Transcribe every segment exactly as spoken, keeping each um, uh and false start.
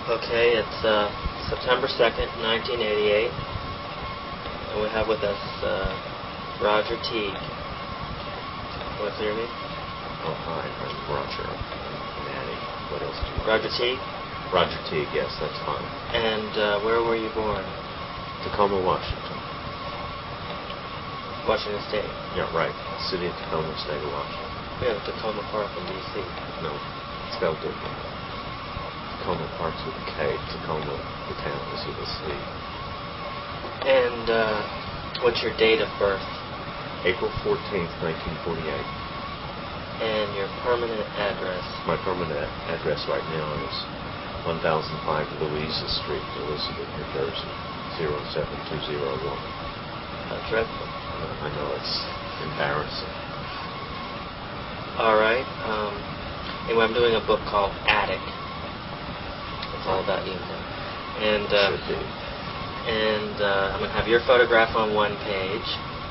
Okay, it's uh, September second, nineteen eighty-eight, and we have with us uh, Roger Teague. What's your name? Oh, hi, I'm Roger. I'm Maddie. What else do you want? Roger Teague? Roger Teague, yes, that's fine. And uh, where were you born? Tacoma, Washington. Washington State? Yeah, right. City of Tacoma, State of Washington. We have Tacoma Park in D C No, spelled different. Tacoma Park's with a K. Tacoma, the town, is with a C. And uh, what's your date of birth? April fourteenth, nineteen forty-eight. And your permanent address? My permanent address right now is one thousand five Louisa Street, Elizabeth, New Jersey, zero seven two zero one. How dreadful. Uh, I know, it's embarrassing. All right. Um, anyway, I'm doing a book called Attic. It's all about you. And, uh, Should be. and uh, I'm going to have your photograph on one page,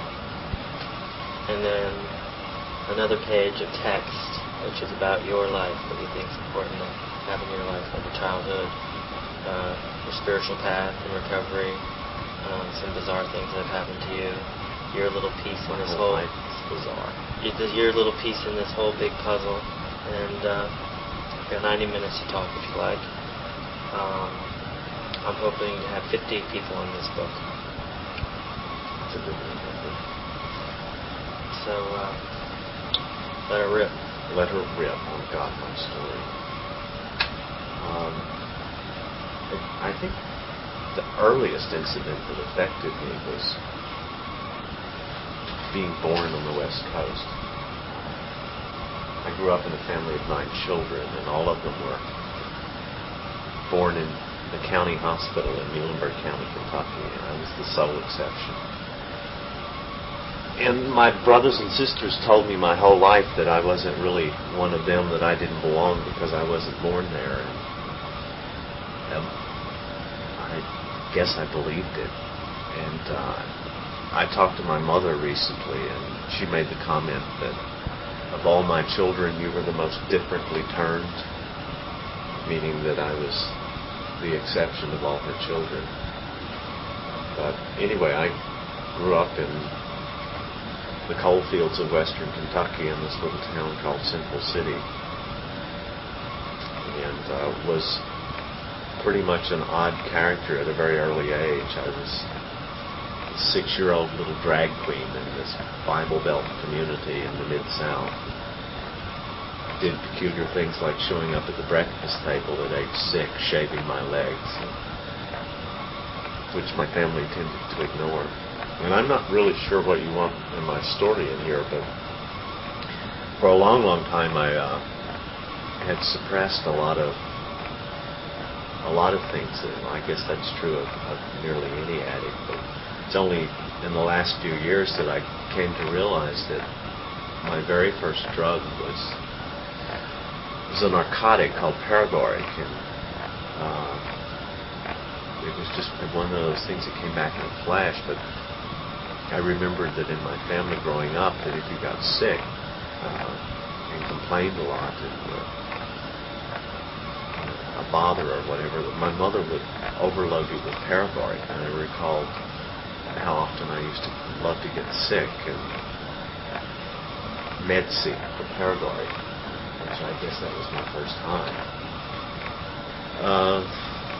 and then another page of text, which is about your life, what you think is important to have in your life, like your childhood, uh, your spiritual path and recovery, um, some bizarre things that have happened to you, your little piece in this whole... life is bizarre. Your little piece in this whole big puzzle. And uh, you've got ninety minutes to talk if you like. Um, I'm hoping to have fifty people in this book. That's a good number. So, uh, let her rip. Let her rip. Oh, God, my story. Um, I think the earliest incident that affected me was being born on the West Coast. I grew up in a family of nine children, and all of them were born in the county hospital in Muhlenberg County, Kentucky, and I was the sole exception. And my brothers and sisters told me my whole life that I wasn't really one of them, that I didn't belong because I wasn't born there. And, um, I guess I believed it. And uh, I talked to my mother recently, and she made the comment that of all my children, you were the most differently turned, meaning that I was the exception of all her children. But anyway, I grew up in the coal fields of western Kentucky in this little town called Central City, and uh, was pretty much an odd character at a very early age. I was six-year-old little drag queen in this Bible Belt community in the Mid-South. Did peculiar things like showing up at the breakfast table at age six, shaving my legs, which my family tended to ignore. And I'm not really sure what you want in my story in here, but for a long, long time I uh, had suppressed a lot of a lot of things. I guess that's true of, of nearly any addict, but it's only in the last few years that I came to realize that my very first drug was was a narcotic called Paregoric, and uh, it was just one of those things that came back in a flash. But I remembered that in my family growing up, that if you got sick uh, and complained a lot and were a bother or whatever, that my mother would overload you with Paregoric. And I recalled how often I used to love to get sick and med-seek for Paregoric, which I guess that was my first time. Uh,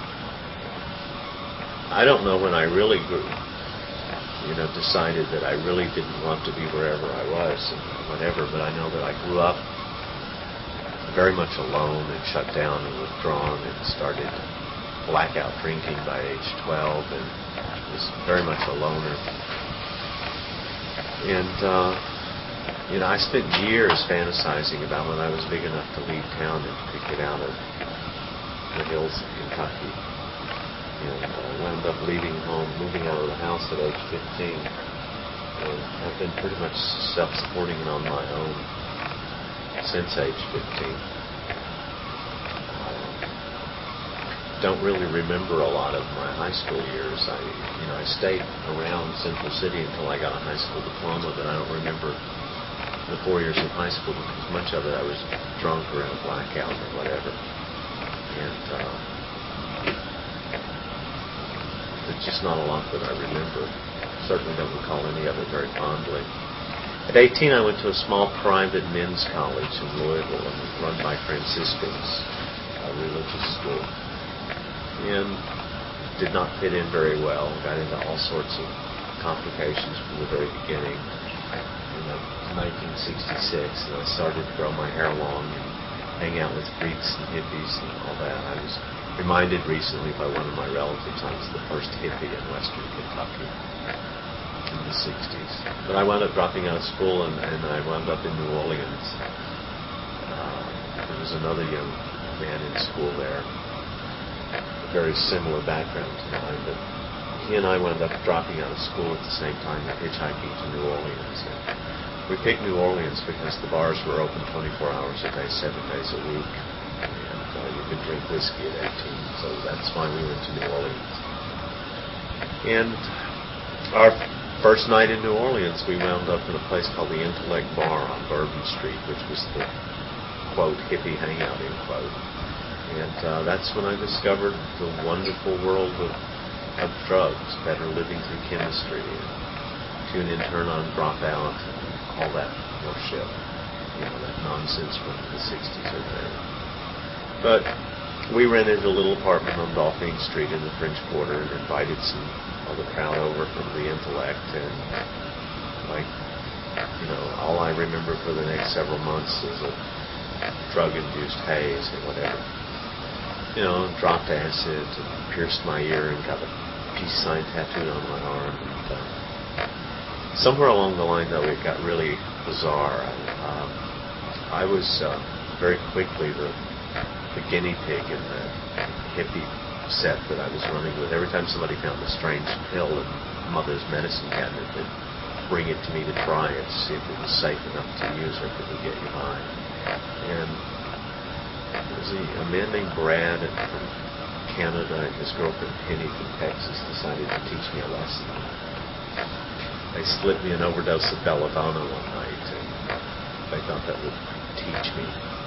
I don't know when I really grew, you know, decided that I really didn't want to be wherever I was and whatever, but I know that I grew up very much alone and shut down and withdrawn, and started blackout drinking by age twelve, and was very much a loner. And, uh, you know, I spent years fantasizing about when I was big enough to leave town and could get out of the hills of Kentucky. And uh, wound up leaving home, moving out of the house at age fifteen. And I've been pretty much self-supporting on my own since age fifteen. Don't really remember a lot of my high school years. I, you know, I stayed around Central City until I got a high school diploma, but I don't remember the four years of high school because much of it I was drunk or in a blackout or whatever. And uh, there's just not a lot that I remember. Certainly don't recall any of it very fondly. At eighteen, I went to a small private men's college in Louisville, and was run by Franciscans, a religious school, and did not fit in very well. Got into all sorts of complications from the very beginning. You know, nineteen sixty-six, and I started to grow my hair long and hang out with freaks and hippies and all that. I was reminded recently by one of my relatives I was the first hippie in Western Kentucky in the sixties. But I wound up dropping out of school, and, and I wound up in New Orleans. Uh, there was another young man in school there, a very similar background to mine, but he and I wound up dropping out of school at the same time and hitchhiking to New Orleans. And we picked New Orleans because the bars were open twenty-four hours a day, seven days a week, and uh, you could drink whiskey at eighteen, so that's why we went to New Orleans. And our first night in New Orleans, we wound up at a place called the Intellect Bar on Bourbon Street, which was the, quote, hippie hangout, end quote. And uh, that's when I discovered the wonderful world of, of drugs, better living through chemistry, and tune in, turn on, drop out, and all that horseshit. You know, that nonsense from the sixties or there. But we rented a little apartment on Dauphine Street in the French Quarter and invited some of the crowd over from the Intellect, and like, you know, all I remember for the next several months is a drug-induced haze or whatever. You know, dropped acid and pierced my ear and got a peace sign tattooed on my arm. And, uh, somewhere along the line, though, it got really bizarre. I, um, I was uh, very quickly the, the guinea pig in the hippie set that I was running with. Every time somebody found a strange pill in Mother's medicine cabinet, they'd bring it to me to try it, to see if it was safe enough to use or if it would get you high. And there was a, a man named Brad from Canada, and his girlfriend Penny from Texas decided to teach me a lesson. They slipped me an overdose of belladonna one night, and they thought that would teach me,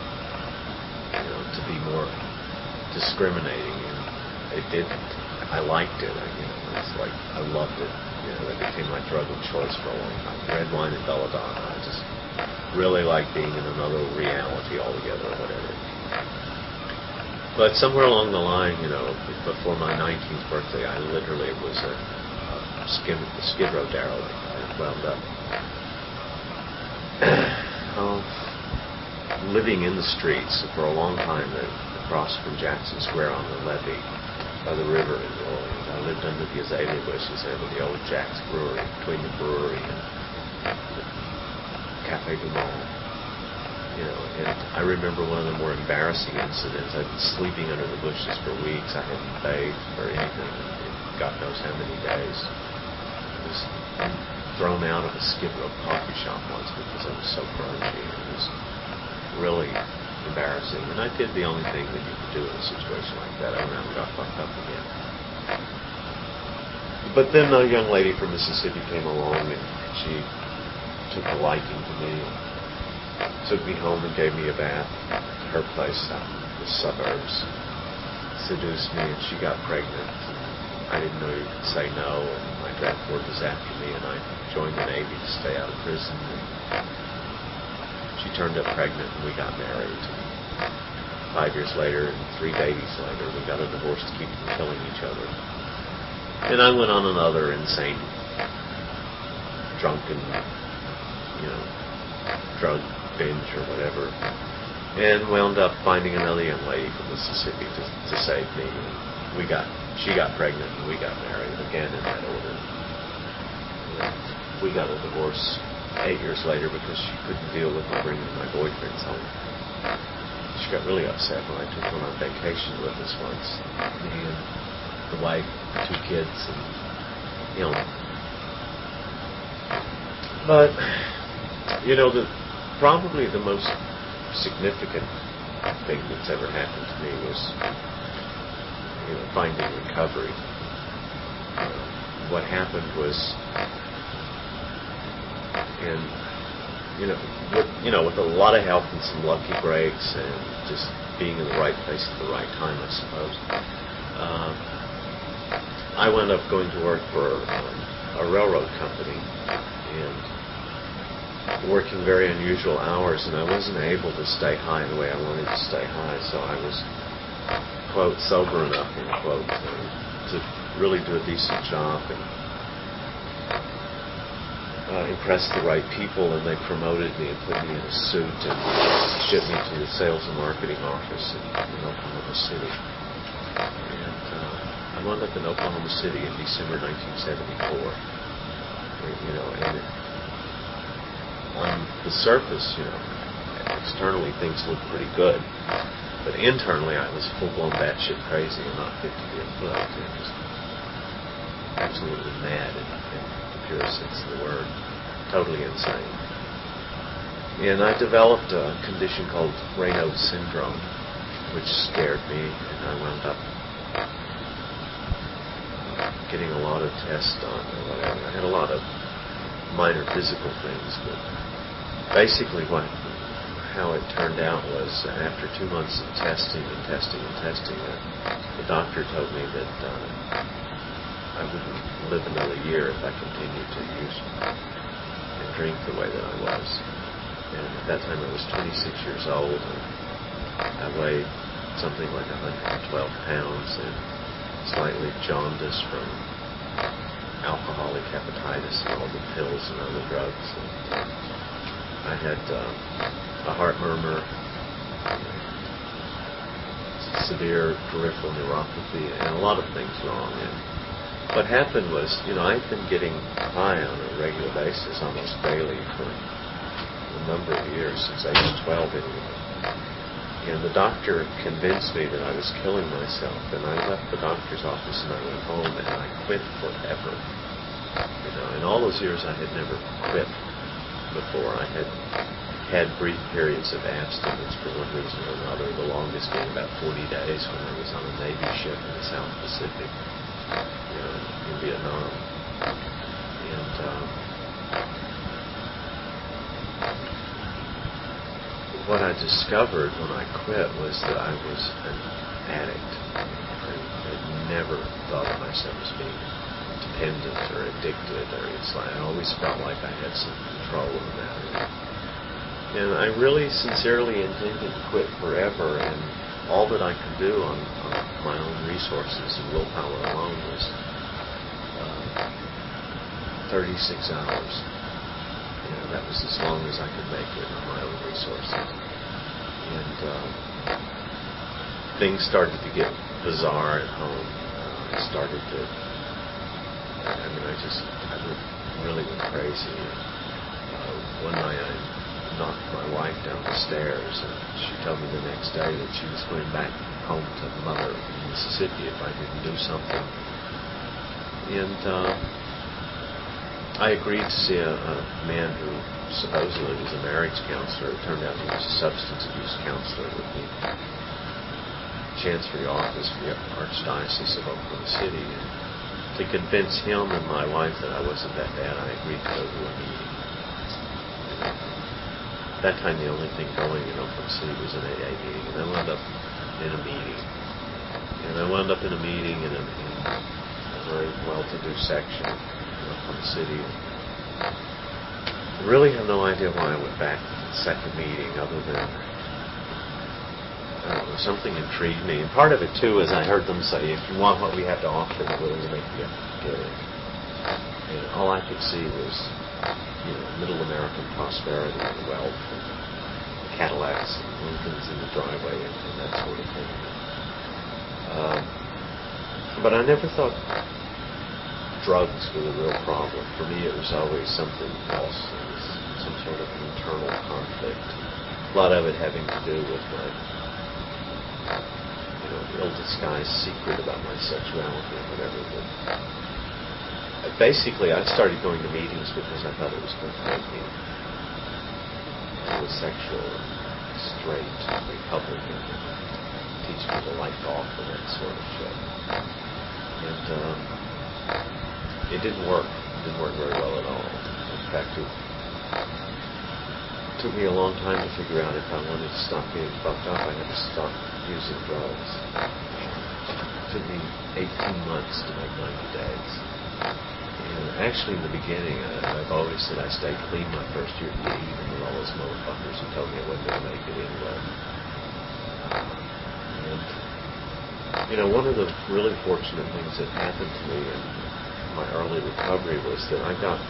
you know, to be more discriminating. And it didn't. I liked it. I, you know, it's like I loved it. You know, that became my drug of choice for a long time. Red wine and belladonna. I just really like being in another reality altogether, or whatever. But somewhere along the line, you know, before my nineteenth birthday, I literally was a, a skid, skid row derelict. I wound up oh, living in the streets for a long time across from Jackson Square on the levee by the river in New Orleans. I lived under the azalea bushes there with the old Jack's Brewery, between the brewery and the Café du Monde. You know, and I remember one of the more embarrassing incidents. I'd been sleeping under the bushes for weeks. I hadn't bathed for anything in God knows how many days. I was thrown out of a Skid Row coffee shop once because I was so grungy. It was really embarrassing. And I did the only thing that you could do in a situation like that. I went out and got fucked up again. But then a young lady from Mississippi came along, and she took a liking to me, took me home and gave me a bath at her place out in the suburbs, seduced me, and she got pregnant. I didn't know you could say no, and my draft board was after me, and I joined the Navy to stay out of prison. And she turned up pregnant, and we got married. Five years later, and three babies later, we got a divorce to keep from killing each other. And I went on another insane, drunken, you know, drug binge or whatever, and wound up finding another young lady from Mississippi to, to save me. And we got, she got pregnant, and we got married again in that order. And we got a divorce eight years later because she couldn't deal with me bringing my boyfriends home. She got really upset when I took one on vacation with us once. Me and the wife, two kids, and, you know. But, you know, the probably the most significant thing that's ever happened to me was, you know, finding recovery. What happened was, and you know, with, you know, with a lot of help and some lucky breaks and just being in the right place at the right time, I suppose. Uh, I wound up going to work for um, a railroad company and working very unusual hours, and I wasn't able to stay high the way I wanted to stay high, so I was, quote, sober enough, end quote, to really do a decent job and uh, impress the right people, and they promoted me and put me in a suit and shipped me to the sales and marketing office in, in Oklahoma City. And uh, I wound up in Oklahoma City in December nineteen seventy-four. You know, and it, on the surface, you know, externally things looked pretty good, but internally I was full-blown batshit crazy and not fit to be afoot. It was absolutely mad in, in the purest sense of the word, totally insane. And I developed a condition called Raynaud's syndrome, which scared me, and I wound up getting a lot of tests done or whatever. I had a lot of minor physical things, but basically what how it turned out was after two months of testing and testing and testing, uh, the doctor told me that uh, I wouldn't live another year if I continued to use and drink the way that I was. And at that time I was twenty-six years old, and I weighed something like one hundred twelve pounds and slightly jaundiced from alcoholic hepatitis and all the pills and other drugs. And I had uh, a heart murmur, severe peripheral neuropathy, and a lot of things wrong. And what happened was, you know, I'd been getting high on a regular basis, almost daily, for a number of years, since age twelve anyway. And the doctor convinced me that I was killing myself, and I left the doctor's office and I went home and I quit forever. You know, in all those years I had never quit before. I had had brief periods of abstinence for one reason or another, the longest being about forty days when I was on a Navy ship in the South Pacific, you know, in Vietnam. And um, what I discovered when I quit was that I was an addict. I had never thought of myself as being dependent or addicted, or it's like I always felt like I had some control of the matter. And I really sincerely intended to quit forever, and all that I could do on, on my own resources and willpower alone was uh, thirty-six hours. You know, that was as long as I could make it on my own resources. And uh, things started to get bizarre at home. Uh, I started to, I mean, I just, I went, really went crazy. Uh, one night I knocked my wife down the stairs, and she told me the next day that she was going back home to Mother in Mississippi if I didn't do something. And uh, I agreed to see a, a man who supposedly was a marriage counselor. It turned out he was a substance abuse counselor with the Chancery office for the Archdiocese of Oklahoma City. And to convince him and my wife that I wasn't that bad, I agreed to go to a meeting. At that time, the only thing going in Oklahoma City was an A A meeting, and I wound up in a meeting. And I wound up in a meeting in a, in a very well-to-do section of Oklahoma City. I really have no idea why I went back to the second meeting, other than, I don't know, something intrigued me. And part of it, too, is I heard them say, if you want what we have to offer, we're willing to make the effort to get it. And all I could see was, you know, middle American prosperity and wealth and Cadillacs and Lincolns in the driveway and, and that sort of thing. Um, but I never thought drugs were the real problem. For me, it was always something else. It was some sort of internal conflict. A lot of it having to do with my, you know, ill-disguised secret about my sexuality or whatever. But basically, I started going to meetings because I thought it was going to make me homosexual and straight Republican, teach me to like golf and that sort of shit. And um, it didn't work. It didn't work very well at all. In fact, it took me a long time to figure out if I wanted to stop being fucked up, I had to stop using drugs. took me eighteen months to make ninety days. And actually, in the beginning, I, I've always said I stayed clean my first year, even with all those motherfuckers who told me I wasn't going to make it anyway. And, you know, one of the really fortunate things that happened to me in my early recovery was that I got,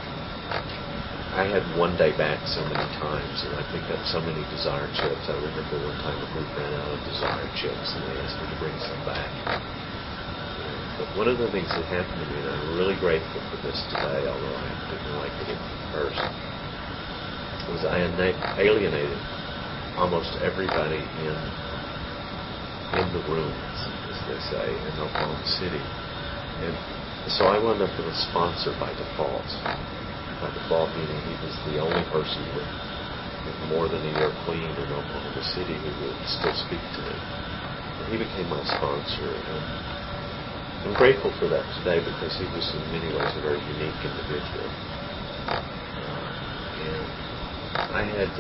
I had one day back so many times, and I picked up so many Desire chips. I remember one time a group ran out of Desire chips, and they asked me to bring some back. But one of the things that happened to me, and I'm really grateful for this today, although I didn't like it at first, was I alienated almost everybody in in the room, as they say, in Oklahoma City. And so I wound up with a sponsor by default. By default meaning he was the only person with, with more than a year clean in Oklahoma City who would still speak to me. And he became my sponsor. And I'm grateful for that today because he was in many ways a very unique individual. Uh, and I had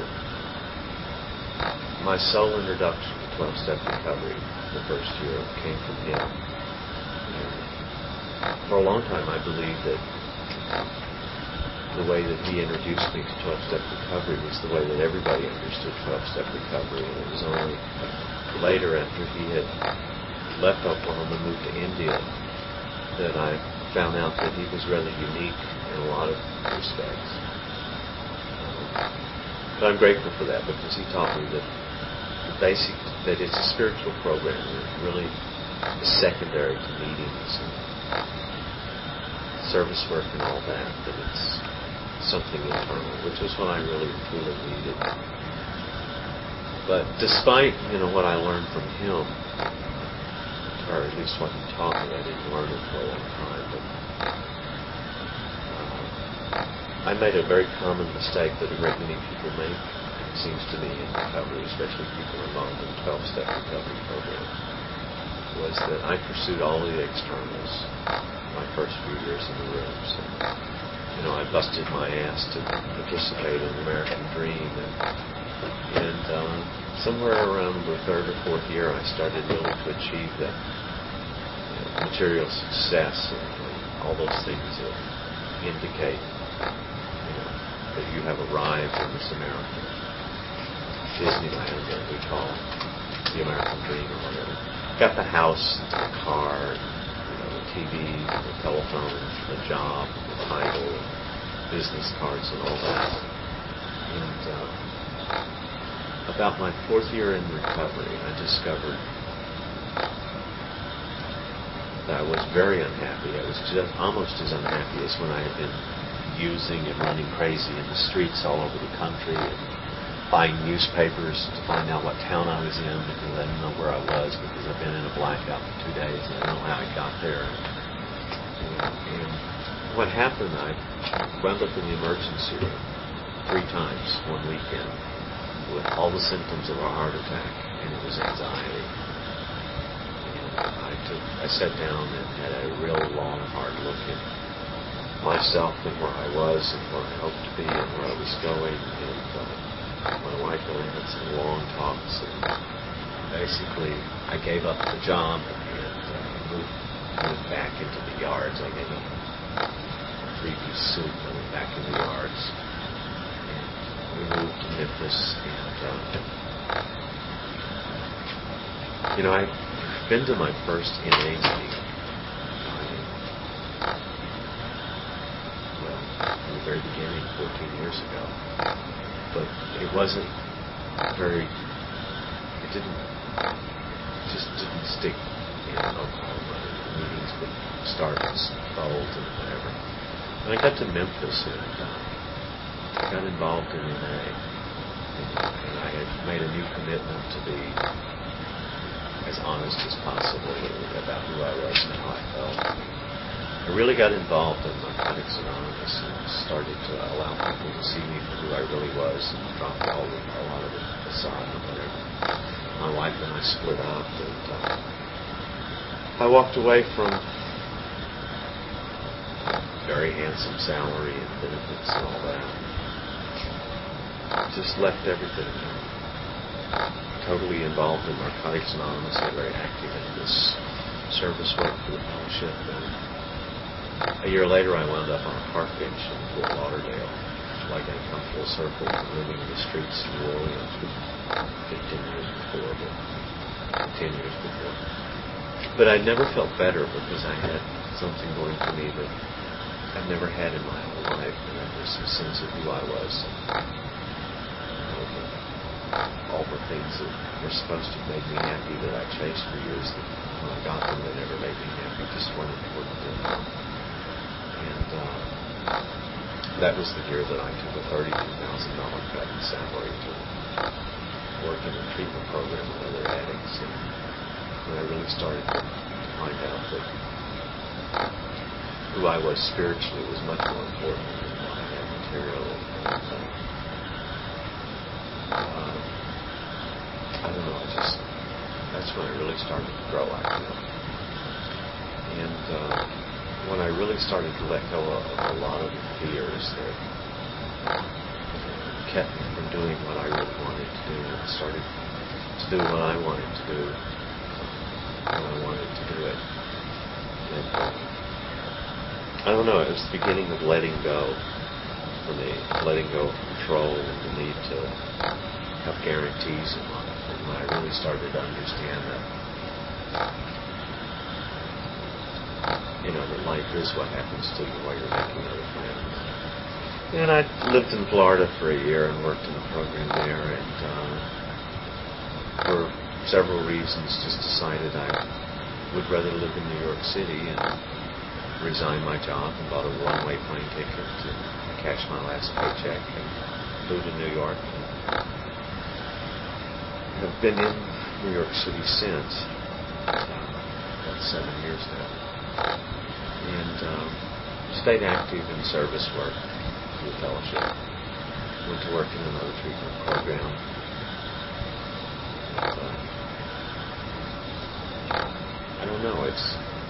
my sole introduction to twelve-step recovery the first year came from him. And for a long time I believed that the way that he introduced me to twelve-step recovery was the way that everybody understood twelve-step recovery. And it was only later, after he had left Oklahoma and moved to India, that I found out that he was rather unique in a lot of respects. Um, but I'm grateful for that because he taught me that the basic, that it's a spiritual program that really is secondary to meetings and service work and all that, that it's something internal, which is what I really truly needed. But despite, you know, what I learned from him, or at least what he taught me, I didn't learn it for a long time, but uh, I made a very common mistake that a great many people make, it seems to me, in recovery, especially people involved in twelve-step recovery programs, was that I pursued all the externals my first few years in the rooms. And, you know, I busted my ass to participate in the American Dream, and, and uh, somewhere around the third or fourth year, I started really to achieve that material success and, and all those things that indicate, you know, that you have arrived in this American Disneyland that we call the American Dream or whatever. Got the house, the car, you know, the T V, the telephone, the job, the title, business cards, and all that. And uh, about my fourth year in recovery, I discovered I was very unhappy. I was just almost as unhappy as when I had been using and running crazy in the streets all over the country and buying newspapers to find out what town I was in because I didn't know where I was because I'd been in a blackout for two days and I didn't know how I got there. And, and what happened, I wound up in the emergency room three times one weekend with all the symptoms of a heart attack, and it was anxiety. I took, I sat down and had a real long, hard look at myself and where I was and where I hoped to be and where I was going. And uh, my wife and I had some long talks. And basically, I gave up the job and uh, moved, moved back into the yards. I gave up a three-piece suit and went back in the yards. And we moved to Memphis. And uh, you know, I. been to my first N A meeting, well, in the very beginning, fourteen years ago. But it wasn't very, it didn't, it just didn't stick in Oklahoma. The meetings would start and fold and whatever. And I got to Memphis and uh, got involved in N A. And, and I had made a new commitment to be as honest as possible about who I was and how I felt. I really got involved in Narcotics Anonymous and started to allow people to see me for who I really was and dropped all of, a lot of it aside or whatever. My wife and I split up, and uh, I walked away from a very handsome salary and benefits and all that. Just left everything. Totally involved in Narcotics Anonymous. I'm very active in this service work for the fellowship. And a year later, I wound up on a park bench in Fort Lauderdale, like I come full circle, living in the streets of New Orleans fifteen years before, but ten years before. But I never felt better because I had something going for me that I've never had in my whole life, and that was a sense of who I was. All the, all the things that were supposed to make me happy that I chased for years, that when I got them, they never made me happy, just weren't important anymore. And uh, that was the year that I took a thirty-two thousand dollars cut in salary to work in a treatment program with other addicts. And when I really started to find out that who I was spiritually was much more important than what I had materially. And, uh, uh, I don't know, I just, that's when I really started to grow, I feel. And uh, when I really started to let go of a lot of the fears that kept me from doing what I really wanted to do, and started to do what I wanted to do when I wanted to do it. And, uh, I don't know, it was the beginning of letting go for me, letting go of control and the need to have guarantees in life. And when I really started to understand that, you know, that life is what happens to you while you're making other plans. And I lived in Florida for a year and worked in a program there, and uh, for several reasons just decided I would rather live in New York City, and resigned my job and bought a one-way plane ticket to cash my last paycheck and flew to New York. And have been in New York City since, uh, about seven years now. And um, stayed active in service work for the fellowship. Went to work in another treatment program. And, uh, I don't know, it's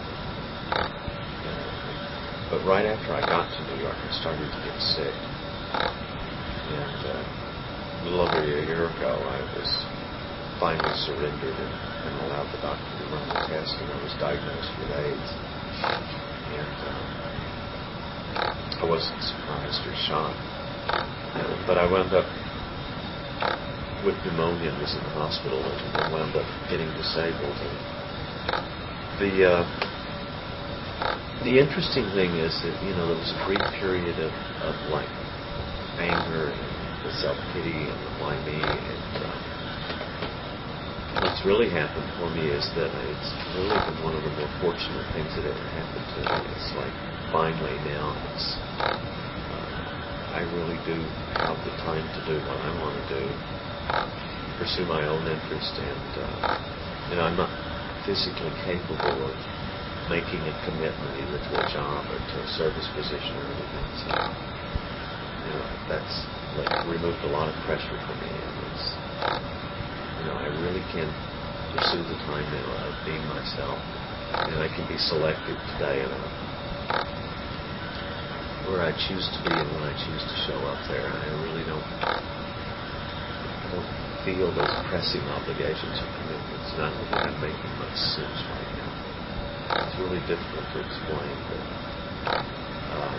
But right after I got to New York, I started to get sick. And uh, a little over a year ago, I was finally surrendered and, and allowed the doctor to run the test, and I was diagnosed with AIDS. And um, I wasn't surprised or shocked. But I wound up with pneumonia and was in the hospital, and I wound up getting disabled. And the... Uh, The interesting thing is that, you know, there was a brief period of, of like, anger and the self-pity and the why me. And uh, what's really happened for me is that it's really been one of the more fortunate things that ever happened to me. It's like, finally now, it's, uh, I really do have the time to do what I want to do, pursue my own interest, and, uh, you know, I'm not physically capable of making a commitment either to a job or to a service position or anything. So, you know, that's like removed a lot of pressure from me, and it's, you know, I really can pursue the time now of being myself, and I can be selective today about where I choose to be and when I choose to show up there. And I really don't, I don't feel those pressing obligations or commitments, and I don't think I'm making much sense right now. It's really difficult to explain, but um,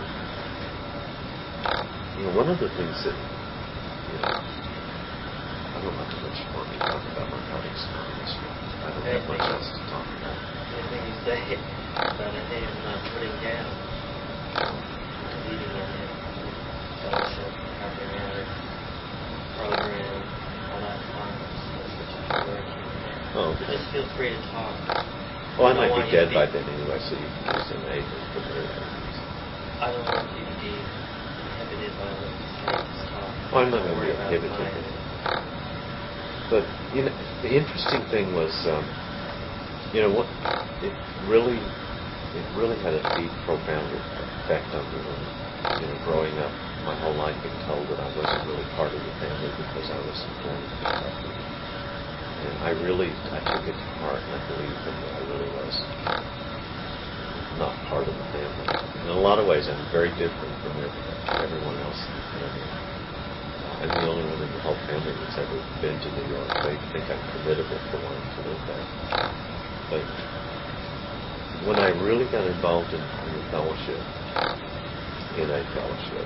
you know, one of the things that, you know, I don't have too much more to talk about narcotics anonymous. I don't have much else to talk about. Anything you say about a hand not putting down, leading in a fellowship, recovery addict program, all that fun, that's what you're working on. Oh, okay. Just feel free to talk. Well, I might be dead by then anyway, so you can use some aid for their evidence. I don't want you to be inhibited by what you say. Just talk. Well, I'm not going to be inhibited. But, you know, the interesting thing was, um, you know, what it really, it really had a deep, profound effect on me. When, you know, growing up, my whole life being told that I wasn't really part of the family because I was employed. And I really, I took it to heart, and I believed that I really was not part of the family. In a lot of ways, I'm very different from everyone else in the family. I'm the only one in the whole family that's ever been to New York. They think I'm formidable for wanting to live there. But when I really got involved in, in the fellowship, in a fellowship,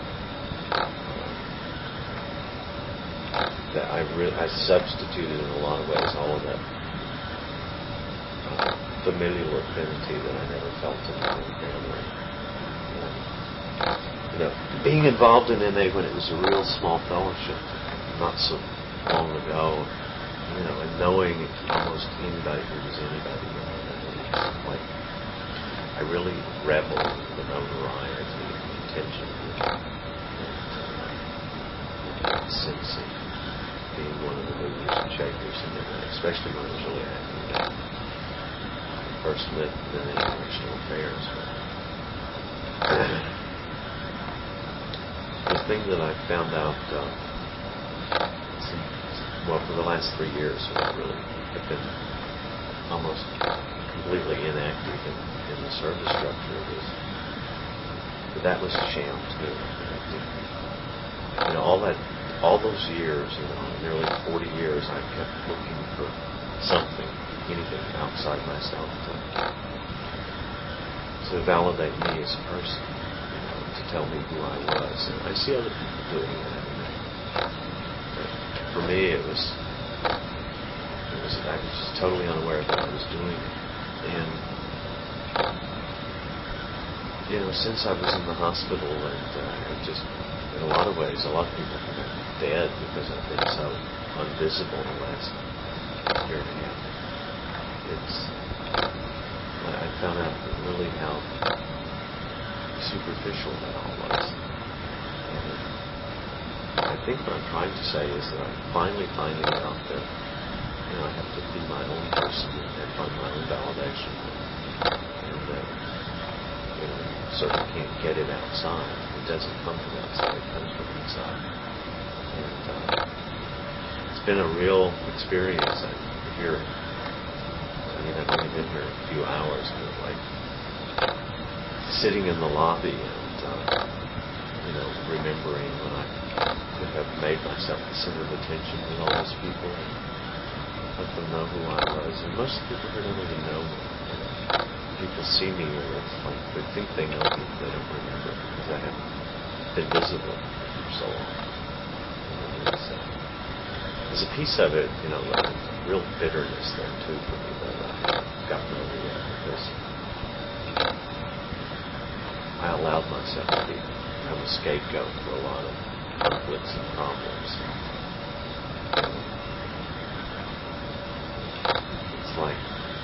that I re- I substituted in a lot of ways all of that uh, familial affinity that I never felt in my own family. And, you know, being involved in N A when it was a real small fellowship, not so long ago, you know, and knowing almost anybody who was anybody, you know, and like I really reveled in the notoriety and the attention and, and uh, sense of being one of the movers and shakers in it, especially when it was really active. I first met in international affairs. The thing that I found out, uh, well, for the last three years, I really have been almost completely inactive in, in the service structure. Was but that was a sham too. You know, all that. All those years, you know, nearly forty years, I kept looking for something, anything outside myself to, to validate me as a person, you know, to tell me who I was. And I see other people doing that. But for me, it was, it was, I was just totally unaware of what I was doing. And, you know, since I was in the hospital, and uh, it just, in a lot of ways, a lot of people have been dead because I've been so invisible the last year and a half. It's, I found out really how superficial that all was. And I think what I'm trying to say is that I'm finally finding out that, you know, I have to be my own person and find my own validation. And that, you know, you certainly can't get it outside. It doesn't come from outside, it comes from inside. And uh, it's been a real experience. I'm here. I mean, I've only been here a few hours, but like sitting in the lobby and uh, you know, remembering when I could have made myself the center of attention with all those people and let them know who I was. And most of the people who don't even know me, you know, people see me and it's like they think they know me, but they don't remember because I haven't been visible for so long. There's, uh, there's a piece of it, you know, like real bitterness there too for me that I haven't gotten over yet because I allowed myself to be, become a scapegoat for a lot of conflicts and problems. It's like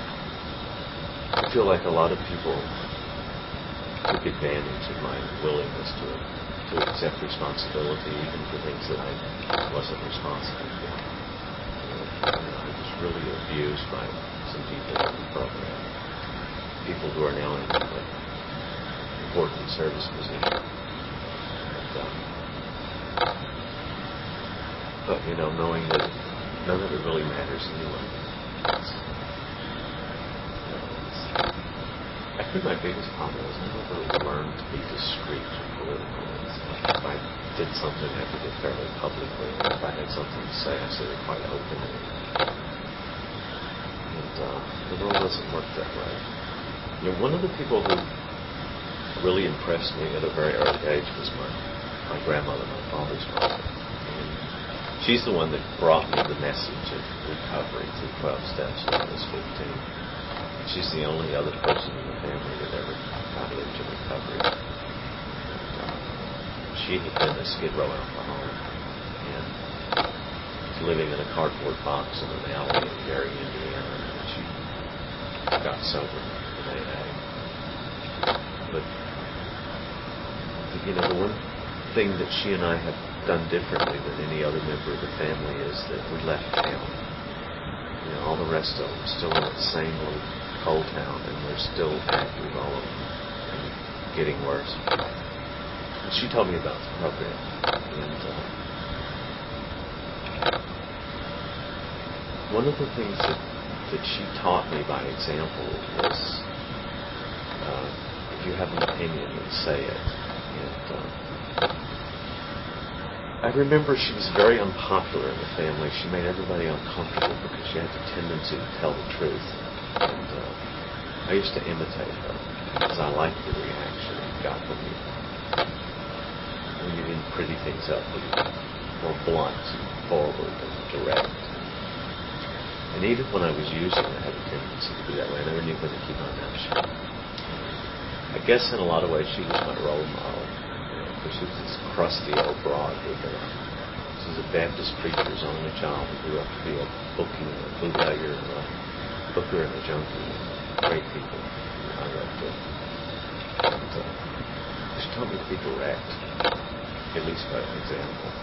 I feel like a lot of people took advantage of my willingness to to accept responsibility even for things that I wasn't responsible for. You know, I was really abused by some people in the program. People who are now in like, important service positions. And, um, but, you know, knowing that none of it really matters anyway. It's, you know, it's, I think my biggest problem is I never learned to be discreet or political. It's like if I did something, I did it fairly publicly. And if I had something to say, I said it quite openly. And uh, the world doesn't work that way. You know, one of the people who really impressed me at a very early age was my, my grandmother, my father's mother. And she's the one that brought me the message of recovery through twelve steps when I was fifteen. She's the only other person in the family that ever got into recovery. And, uh, she had been a Skid Row alcoholic and was living in a cardboard box in an alley in Gary, Indiana. And she got sober in A A. But, you know, the one thing that she and I have done differently than any other member of the family is that we left town. You know, all the rest of them still in that same little coal town, and they're still active, all of them, and getting worse. And she told me about the program, and uh, one of the things that, that she taught me by example is uh, if you have an opinion, then say it. And uh, I remember she was very unpopular in the family. She made everybody uncomfortable because she had the tendency to tell the truth. And uh, I I used to imitate her because I liked the reaction you got when you when you didn't pretty things up, when you were more blunt, forward, and direct. And even when I was using it, I had a tendency to be that way. I never knew when to keep my mouth shut. I guess in a lot of ways she was my role model, you know, because she was this crusty old broad with a, she was a Baptist preacher's only child who grew up to be a booking, a bootlegger, and a booker and a junkie. Great people. I loved it. And, uh, she taught me to be direct, at least by example.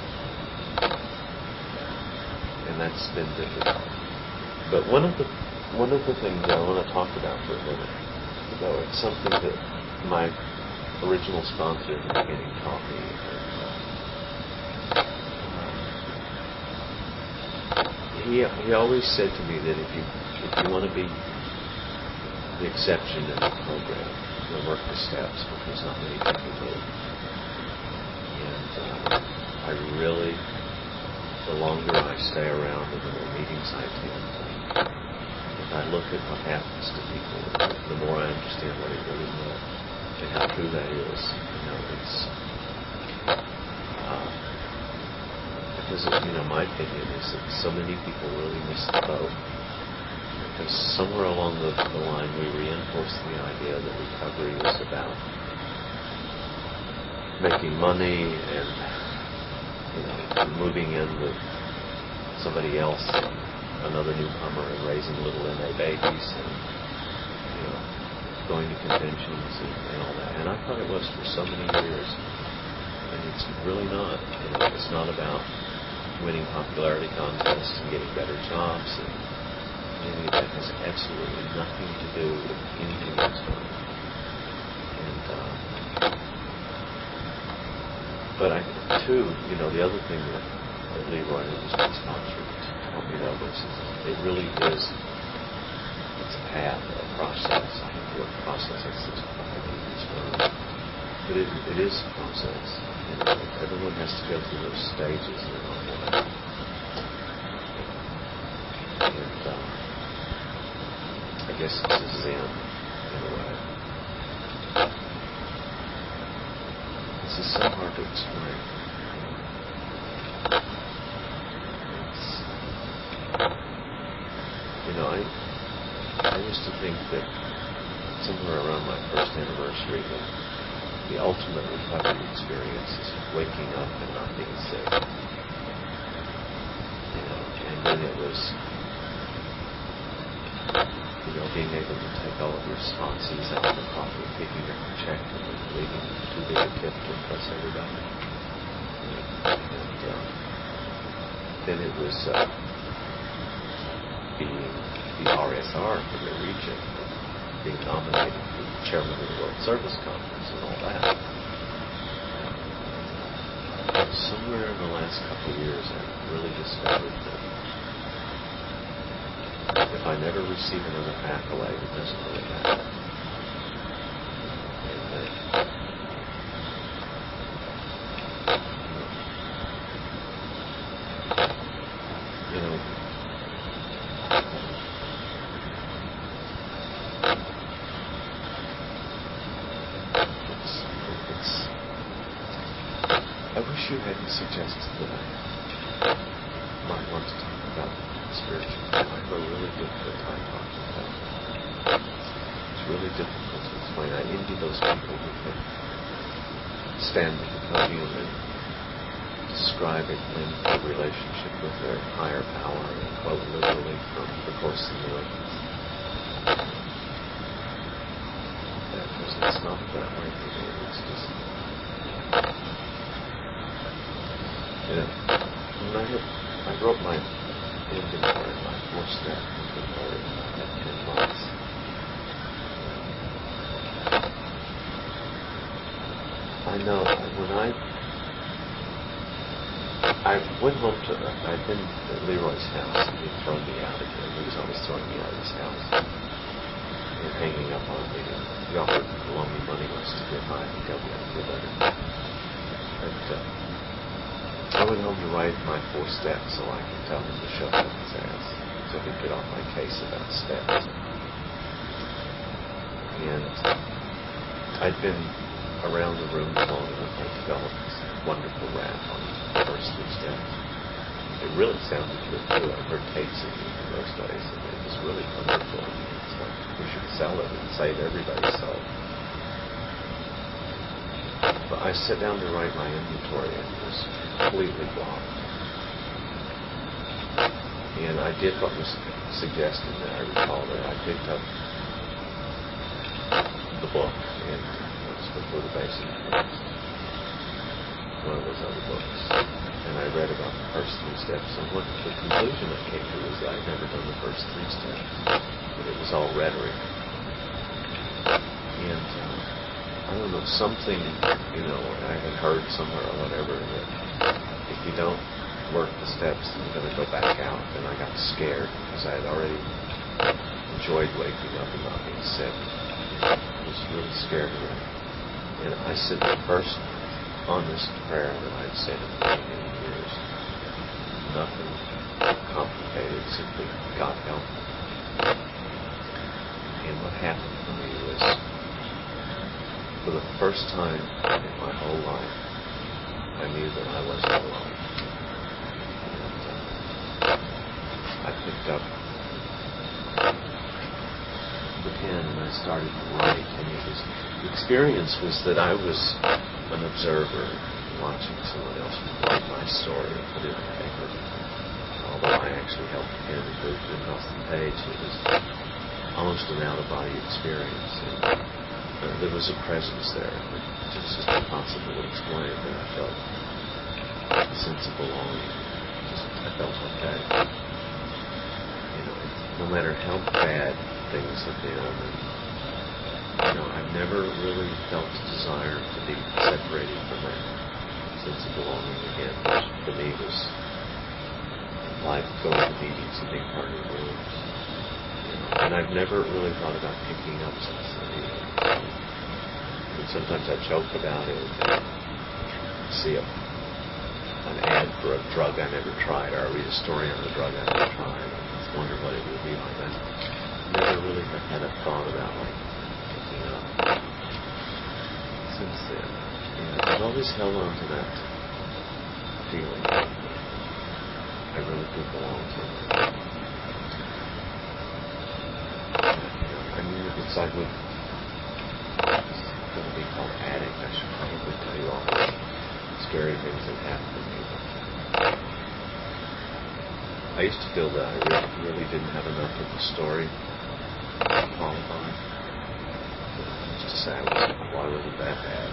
And that's been difficult. But one of the one of the things I want to talk about for a minute, though, it's something that my original sponsor in the beginning taught me. And, uh, he he always said to me that if you if you want to be the exception in the program, you'll work the steps because not many people do. And uh, I really, the longer I stay around and the more meetings I attend, if I look at what happens to people, the more I understand what it really meant and how true that is. You know, it's uh, because it, you know, my opinion is that so many people really miss the boat because somewhere along the, the line we reinforced the idea that recovery was about making money and you know moving in with somebody else. Another newcomer and raising little M A babies and you know going to conventions and, and all that. And I thought it was for so many years, and it's really not. You know, it's not about winning popularity contests and getting better jobs. And any of that has absolutely nothing to do with anything external. And uh, but I too, you know, the other thing that, that Leroy was my sponsor. Me that was, it really is, it's a path, a process. I hate the word process, that's such a fucking word. But it, it is a process. You know, everyone has to go through those stages in their own way. And uh, I guess it's a zen, in a way. This is so hard to explain. You know, I I used to think that somewhere around my first anniversary that the ultimate recovery experience is waking up and not being sick. You know, and then it was, you know, being able to take all of your sponsees out for coffee, picking up a check, and then leaving too big a tip to impress everybody. And uh, then it was uh, being the R S R for the region, being nominated for the chairman of the World Service Conference and all that. And somewhere in the last couple of years, I really discovered that if I never receive another accolade, it doesn't really matter. And that, you know, I wish you hadn't suggested that I might want to talk about spiritual. I have a really difficult time talking about it. It's really difficult to explain. I envy those people who can stand at the podium and describe a meaningful relationship with their higher power and quote literally from the Course in Miracles. Because it's not that way for me. It's just you know, when I had, I wrote my inventory, my four-step inventory, I had ten months. I know when I, I went home to, I'd been at Leroy's house, and he'd thrown me out again. He was always throwing me out of his house and hanging up on me. And he offered to loan me money once to get high and go me out to live. But, uh, I went home to write my four steps so I could tell him to shut up his ass, so he'd get off my case about steps. And I'd been around the room long enough. I developed this wonderful rap on the first three steps. It really sounded good too. I heard takes of it in those days, and it was really wonderful. It's like we should sell it and save everybody. So, but I sat down to write my inventory, and it was completely blocked. And I did what was suggested. That I recall that I picked up the book, and it was before the basic books, one of those other books, and I read about the first three steps. And what the conclusion I came to was that I'd never done the first three steps, but it was all rhetoric. And uh, I don't know, something, you know, I had heard somewhere or whatever that if you don't work the steps, you're going to go back out. And I got scared because I had already enjoyed waking up and not being sick. I was really scared of it. And I said the first honest prayer that I'd said in many, many years. Nothing complicated, simply God help me. And what happened for me was, for the first time in my whole life, I knew that I wasn't alone. And uh, I picked up the pen and I started to write, and it was, the experience was that I was an observer watching someone else write my story and put it on paper. Although I actually held the pen and moved it across the page, it was almost an out-of-body experience. And uh, there was a presence there that just is impossible to explain, and I felt a sense of belonging. Just, I felt okay. You know, no matter how bad things have been, and, you know, I've never really felt a desire to be separated from that sense of belonging again, which for me was like going to meetings and being part of rooms. You know, and I've never really thought about picking up something. And sometimes I joke about it and see a, an ad for a drug I never tried, or I read a story on a drug I never tried, and I wonder what it would be like. I never really have had a thought about like picking up since then. And I've always held on to that feeling that I really do belong to it. I mean, it's like with going to be called addict. I should probably tell you all the scary things that happened to me. I used to feel that I really, really didn't have enough of the story to qualify. Just to say I was, well, I wasn't that bad.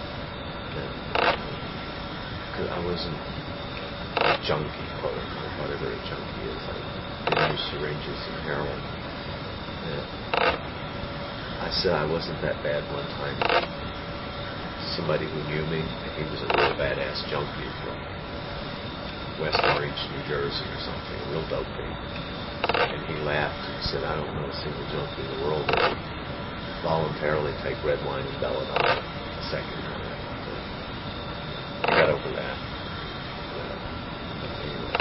Because I wasn't a junkie, quote unquote, whatever a junkie is. I didn't use syringes and heroin. And I said I wasn't that bad one time. Somebody who knew me, he was a real badass junkie from West Orange, New Jersey or something, a real dope fiend. And he laughed and said, I don't know a single junkie in the world that would voluntarily take red wine and belladonna a second time. I got over that. But anyway,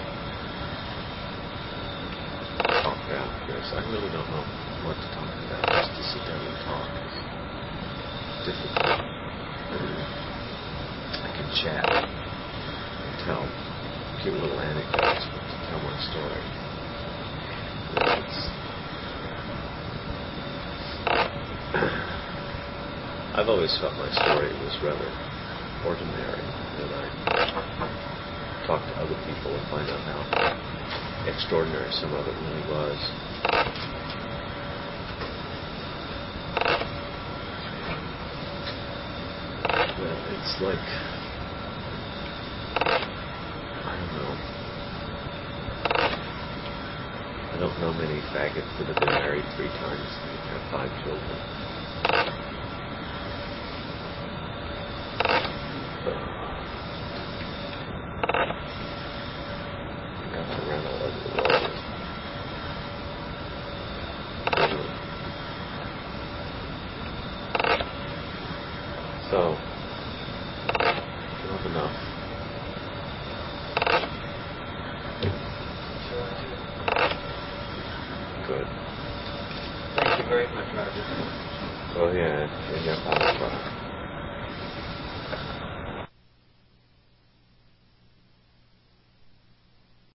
talk about this. I really don't know what to talk about. Just to sit down and talk is difficult. I can chat and tell cute little anecdotes, but to tell my story, it's, I've always felt my story was rather ordinary, and I talk to other people and find out how extraordinary some of it really was. Well, it's like, I don't know. I don't know many faggots that have been married three times and have five children. I've run all over the world. So, not enough. Good. Thank you very much, Roger. Oh yeah, yeah, yeah.